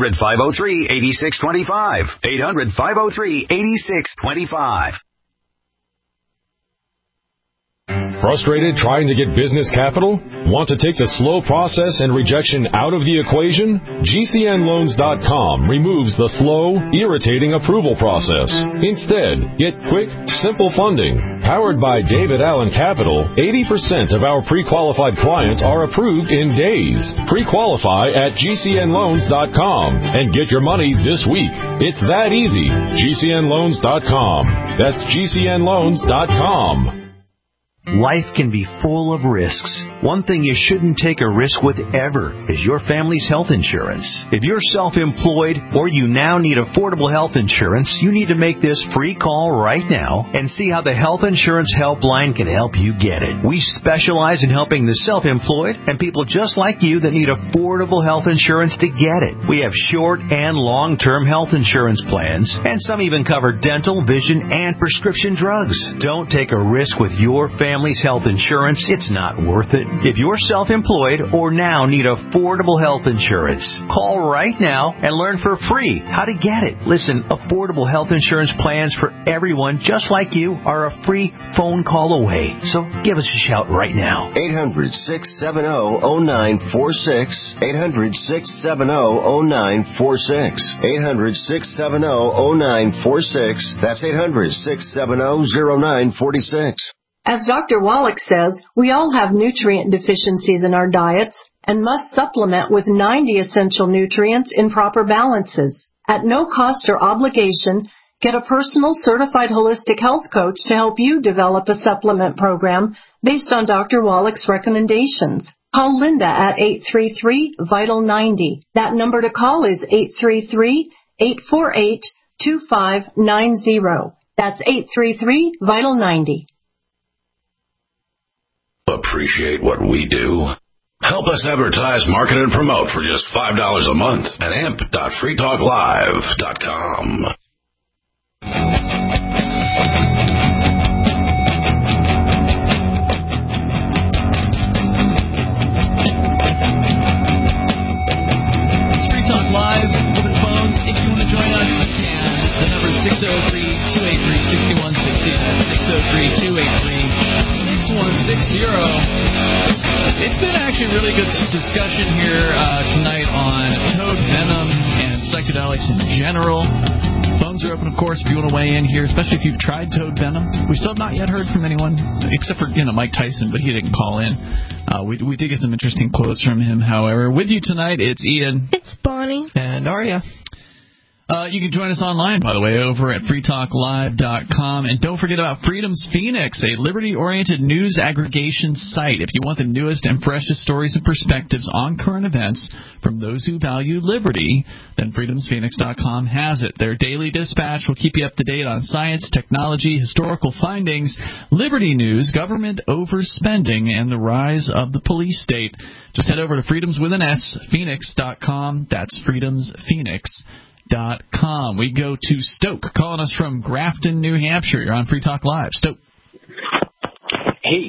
800-503-8625. 800-503-8625. Frustrated trying to get business capital? Want to take the slow process and rejection out of the equation? GCNLoans.com removes the slow, irritating approval process. Instead, get quick, simple funding. Powered by David Allen Capital, 80% of our pre-qualified clients are approved in days. Pre-qualify at GCNLoans.com and get your money this week. It's that easy. GCNLoans.com. That's GCNLoans.com. Life can be full of risks. One thing you shouldn't take a risk with ever is your family's health insurance. If you're self-employed or you now need affordable health insurance, you need to make this free call right now and see how the Health Insurance Helpline can help you get it. We specialize in helping the self-employed and people just like you that need affordable health insurance to get it. We have short and long-term health insurance plans, and some even cover dental, vision, and prescription drugs. Don't take a risk with your family's health insurance. It's not worth it. If you're self-employed or now need affordable health insurance, call right now and learn for free how to get it. Listen, affordable health insurance plans for everyone just like you are a free phone call away. So give us a shout right now. 800-670-0946. 800-670-0946. 800-670-0946. That's 800-670-0946. As Dr. Wallach says, we all have nutrient deficiencies in our diets and must supplement with 90 essential nutrients in proper balances. At no cost or obligation, get a personal certified holistic health coach to help you develop a supplement program based on Dr. Wallach's recommendations. Call Linda at 833-VITAL-90. That number to call is 833-848-2590. That's 833-VITAL-90. Appreciate what we do? Help us advertise, market, and promote for just $5 a month at amp.freetalklive.com. It's Free Talk Live. Open phones. If you want to join us, you can. The number is 603-283-6160. That's 603-283-6160. It's been actually a really good discussion here tonight on toad venom and psychedelics in general. Phones are open, of course, if you want to weigh in here, especially if you've tried toad venom. We still have not yet heard from anyone, except for, Mike Tyson, but he didn't call in. We did get some interesting quotes from him, however. With you tonight, it's Ian. It's Bonnie. And Aria. You can join us online, by the way, over at freetalklive.com. And don't forget about Freedom's Phoenix, a liberty-oriented news aggregation site. If you want the newest and freshest stories and perspectives on current events from those who value liberty, then freedomsphoenix.com has it. Their daily dispatch will keep you up to date on science, technology, historical findings, liberty news, government overspending, and the rise of the police state. Just head over to freedomsphoenix.com. That's freedomsphoenix.com. We go to Stoke, calling us from Grafton, New Hampshire. You're on Free Talk Live. Stoke. Hey,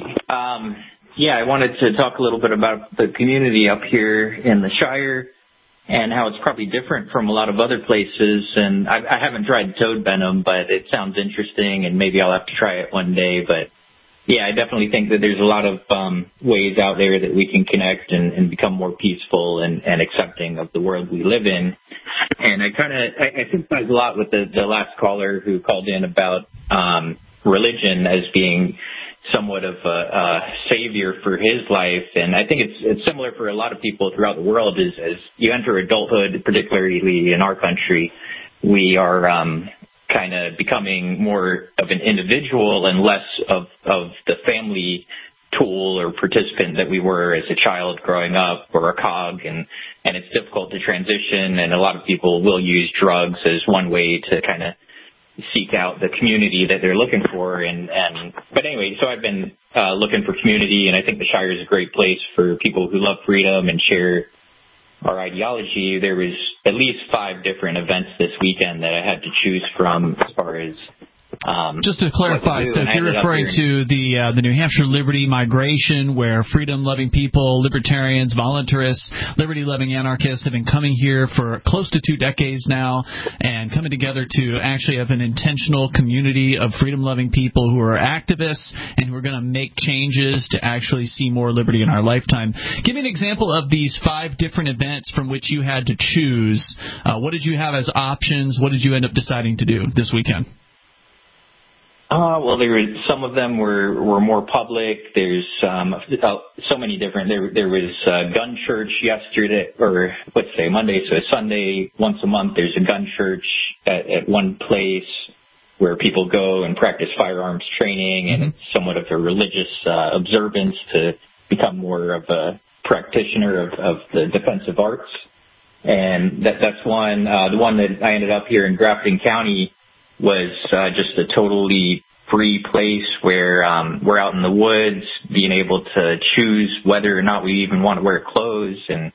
I wanted to talk a little bit about the community up here in the Shire and how it's probably different from a lot of other places. And I haven't tried toad venom, but it sounds interesting, and maybe I'll have to try it one day. But yeah, I definitely think that there's a lot of ways out there that we can connect and become more peaceful and accepting of the world we live in. And I sympathize a lot with the last caller who called in about religion as being somewhat of a savior for his life. And I think it's similar for a lot of people throughout the world. As you enter adulthood, particularly in our country, we are kind of becoming more of an individual and less of the family tool or participant that we were as a child growing up, or a cog, and it's difficult to transition, and a lot of people will use drugs as one way to kind of seek out the community that they're looking for. But anyway, so I've been looking for community, and I think the Shire is a great place for people who love freedom and share our ideology. There was at least 5 different events this weekend that I had to choose from as far as Just to clarify, so if you're referring to the New Hampshire Liberty Migration, where freedom-loving people, libertarians, voluntarists, liberty-loving anarchists have been coming here for close to 2 decades now and coming together to actually have an intentional community of freedom-loving people who are activists and who are going to make changes to actually see more liberty in our lifetime. Give me an example of these 5 different events from which you had to choose. What did you have as options? What did you end up deciding to do this weekend? Well, some of them were more public. There's so many different. There was gun church yesterday, or let's say Monday, so Sunday, once a month. There's a gun church at one place where people go and practice firearms training, and it's somewhat of a religious observance to become more of a practitioner of the defensive arts. And that's one. The one that I ended up here in Grafton County was just a totally free place where we're out in the woods, being able to choose whether or not we even want to wear clothes, and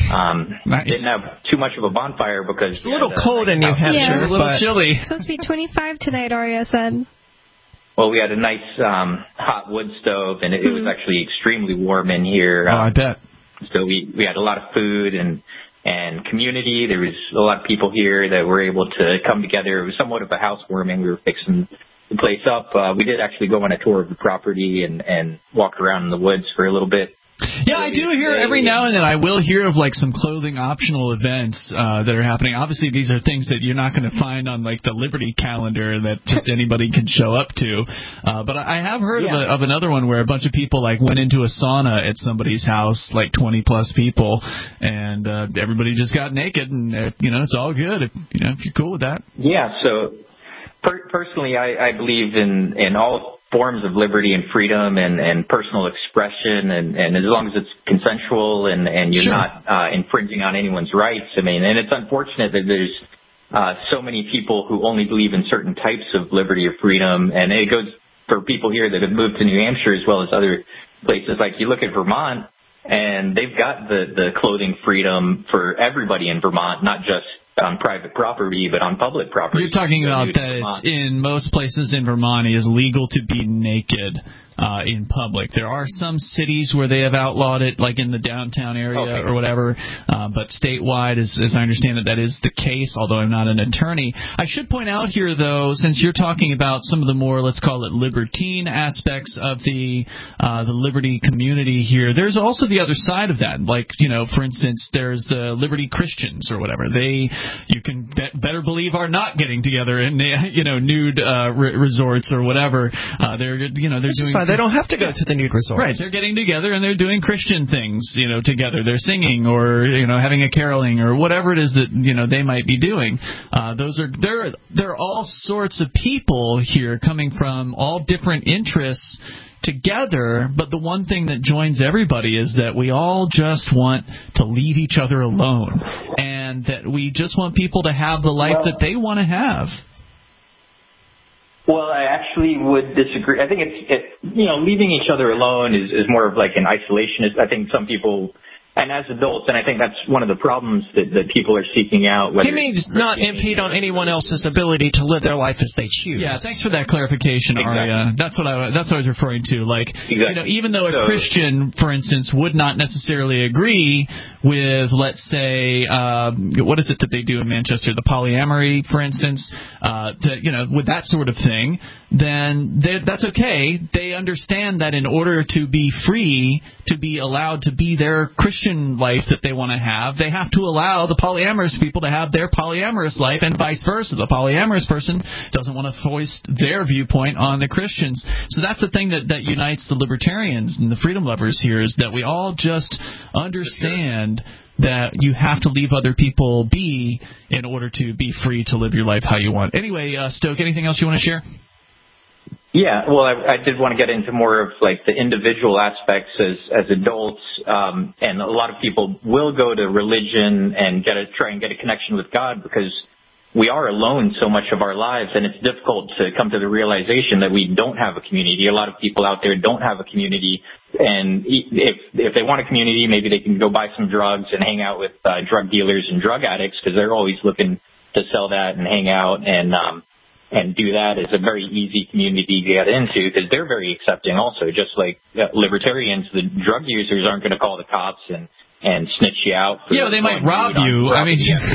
didn't have too much of a bonfire because it's a little cold in New Hampshire, a little chilly. It's supposed to be 25 tonight, Aria said. Well, we had a nice hot wood stove, and it was actually extremely warm in here. Oh, I bet. So we had a lot of food and community. There was a lot of people here that were able to come together. It was somewhat of a housewarming. We were fixing the place up. We did actually go on a tour of the property and walk around in the woods for a little bit. Yeah, I do hear every now and then. I will hear of like some clothing optional events that are happening. Obviously, these are things that you're not going to find on like the Liberty calendar that just anybody can show up to. But I have heard of another one where a bunch of people like went into a sauna at somebody's house, like 20 plus people, and everybody just got naked, and it's all good if you're cool with that. Yeah. So personally, I believe in all forms of liberty and freedom and personal expression, and as long as it's consensual and you're not infringing on anyone's rights. I mean, and it's unfortunate that there's so many people who only believe in certain types of liberty or freedom, and it goes for people here that have moved to New Hampshire as well as other places. Like you look at Vermont, and they've got the clothing freedom for everybody in Vermont, not just on private property, but on public property. You're talking about that it's in most places in Vermont it is legal to be naked in public. There are some cities where they have outlawed it, like in the downtown area or whatever, but statewide, as I understand it, that is the case, although I'm not an attorney. I should point out here, though, since you're talking about some of the more, let's call it, libertine aspects of the liberty community here, there's also the other side of that. Like, for instance, there's the Liberty Christians or whatever. You can better believe are not getting together in nude resorts or whatever. They're doing. They don't have to go to the nude resorts. Right, they're getting together and they're doing Christian things, together. They're singing or having a caroling or whatever it is that they might be doing. There are all sorts of people here coming from all different interests together, but the one thing that joins everybody is that we all just want to leave each other alone, and that we just want people to have the life that they want to have. Well, I actually would disagree. I think leaving each other alone is more of like an isolationist. I think some people, and as adults, and I think that's one of the problems that people are seeking out. He means not impede on anyone else's ability to live their life as they choose. Yeah, thanks for that clarification, Aria. That's what I was referring to. Like, even though a Christian, for instance, would not necessarily agree with, let's say, what is it that they do in Manchester, the polyamory, for instance, with that sort of thing, then that's okay. They understand that in order to be free, to be allowed to be their Christian life that they want to have, they have to allow the polyamorous people to have their polyamorous life, and vice versa. The polyamorous person doesn't want to foist their viewpoint on the Christians. So that's the thing that unites the libertarians and the freedom lovers here, is that we all just understand that you have to leave other people be in order to be free to live your life how you want. Anyway, Stoke, anything else you want to share? Yeah, well, I did want to get into more of like the individual aspects as adults, and a lot of people will go to religion and try and get a connection with God because we are alone so much of our lives, and it's difficult to come to the realization that we don't have a community. A lot of people out there don't have a community, and if they want a community, maybe they can go buy some drugs and hang out with drug dealers and drug addicts because they're always looking to sell that and hang out. And and do that. It's a very easy community to get into because they're very accepting also. Just like libertarians, the drug users aren't going to call the cops and snitch you out. They might rob you. I mean,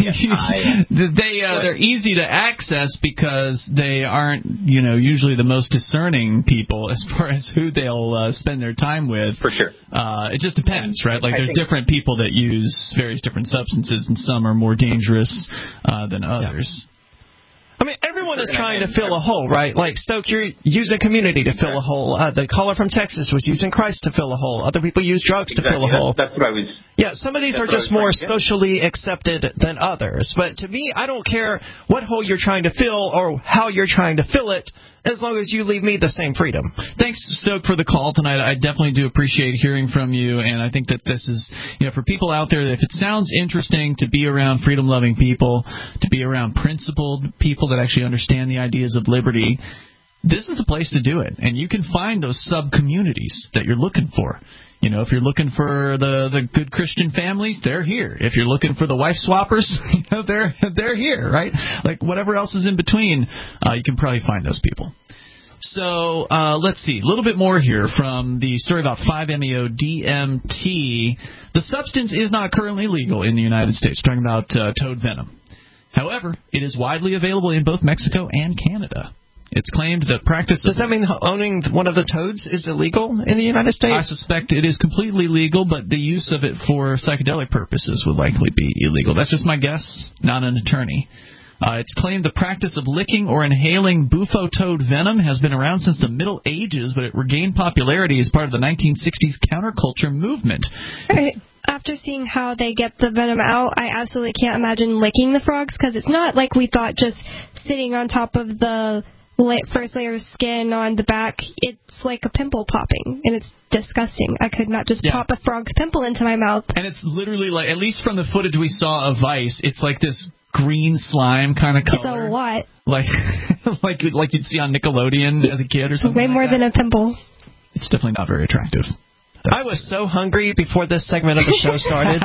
they're easy to access because they aren't, usually the most discerning people as far as who they'll spend their time with. For sure. It just depends, right? Like, there's different people that use various different substances, and some are more dangerous than others. I mean, everyone is trying to fill a hole, right? Like, Stoke, you're using community to fill a hole. The caller from Texas was using Christ to fill a hole. Other people use drugs to fill a hole. That's what I was... Yeah, some of these are just more socially accepted than others. But to me, I don't care what hole you're trying to fill or how you're trying to fill it, as long as you leave me the same freedom. Thanks, Stoke, for the call tonight. I definitely do appreciate hearing from you, and I think that this is, for people out there, if it sounds interesting to be around freedom-loving people, to be around principled people that actually understand the ideas of liberty, this is the place to do it. And you can find those sub-communities that you're looking for. If you're looking for the good Christian families, they're here. If you're looking for the wife swappers, they're here, right? Like, whatever else is in between, you can probably find those people. So let's see. A little bit more here from the story about 5-MeO-DMT. The substance is not currently legal in the United States. We're talking about toad venom. However, it is widely available in both Mexico and Canada. It's claimed that practice... Does that mean owning one of the toads is illegal in the United States? I suspect it is completely legal, but the use of it for psychedelic purposes would likely be illegal. That's just my guess, not an attorney. It's claimed the practice of licking or inhaling bufo toad venom has been around since the Middle Ages, but it regained popularity as part of the 1960s counterculture movement. After seeing how they get the venom out, I absolutely can't imagine licking the frogs, because it's not like we thought just sitting on top of the first layer of skin on the back. It's like a pimple popping, and it's disgusting. I could not just pop a frog's pimple into my mouth. And it's literally like, at least from the footage we saw of Vice, it's like this green slime kind of color. It's a what? Like you'd see on Nickelodeon as a kid or something. Way more than a pimple. It's definitely not very attractive. I was so hungry before this segment of the show started.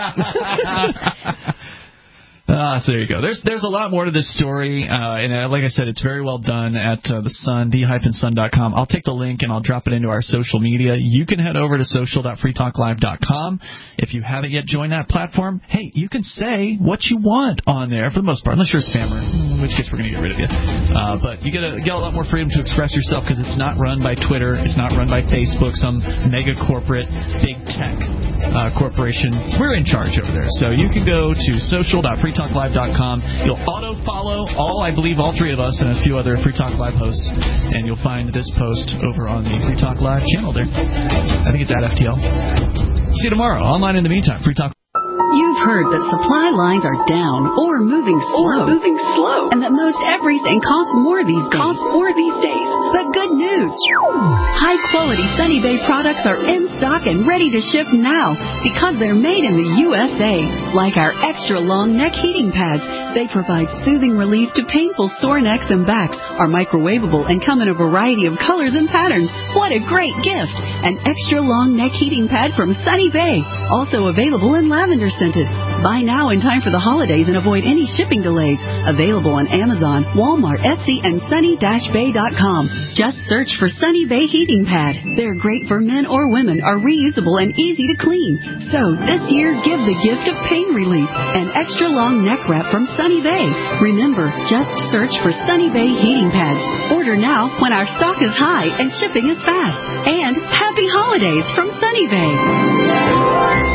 So there you go. There's a lot more to this story, and like I said, it's very well done at the Sun, the-sun.com. I'll take the link and I'll drop it into our social media. You can head over to social.freetalklive.com. If you haven't yet joined that platform, hey, you can say what you want on there for the most part, unless you're a spammer, in which case we're going to get rid of you. But you get a lot more freedom to express yourself because it's not run by Twitter, it's not run by Facebook, some mega corporate, big tech corporation. We're in charge over there. So you can go to social.freetalklive.com. You'll auto-follow all three of us and a few other Free Talk Live hosts, and you'll find this post over on the Free Talk Live channel there. I think it's at FTL. See you tomorrow. Online in the meantime, Free Talk. You've heard that supply lines are down or moving slow. And that most everything costs more these days. But good news. High-quality Sunny Bay products are in stock and ready to ship now because they're made in the USA. Like our extra-long neck heating pads. They provide soothing relief to painful sore necks and backs, are microwavable, and come in a variety of colors and patterns. What a great gift! An extra-long neck heating pad from Sunny Bay. Also available in lavender scented. Buy now in time for the holidays and avoid any shipping delays. Available on Amazon, Walmart, Etsy, and sunny-bay.com. Just search for Sunny Bay Heating Pad. They're great for men or women, are reusable and easy to clean. So this year, give the gift of pain relief. An extra long neck wrap from Sunny Bay. Remember, just search for Sunny Bay Heating Pads. Order now when our stock is high and shipping is fast. And happy holidays from Sunny Bay.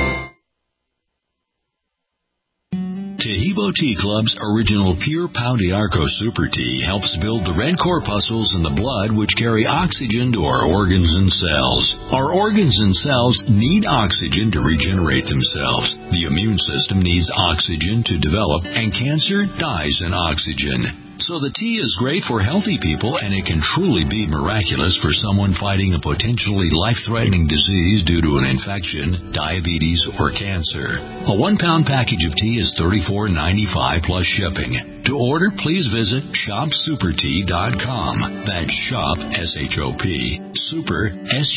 Taheebo Tea Club's original Pure Pau d'Arco Super Tea helps build the red corpuscles in the blood which carry oxygen to our organs and cells. Our organs and cells need oxygen to regenerate themselves. The immune system needs oxygen to develop, and cancer dies in oxygen. So the tea is great for healthy people, and it can truly be miraculous for someone fighting a potentially life-threatening disease due to an infection, diabetes, or cancer. A 1-pound package of tea is $34.95 plus shipping. To order, please visit shopsupertea.com. That's shop, S-H-O-P, super,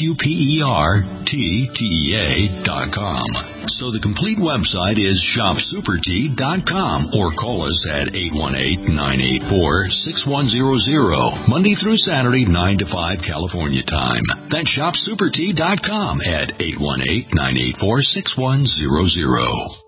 SUPERTTEA.com. So the complete website is shopsupertea.com or call us at 818-984-6100, Monday through Saturday, 9 to 5 California time. That's shopsupertea.com at 818-984-6100.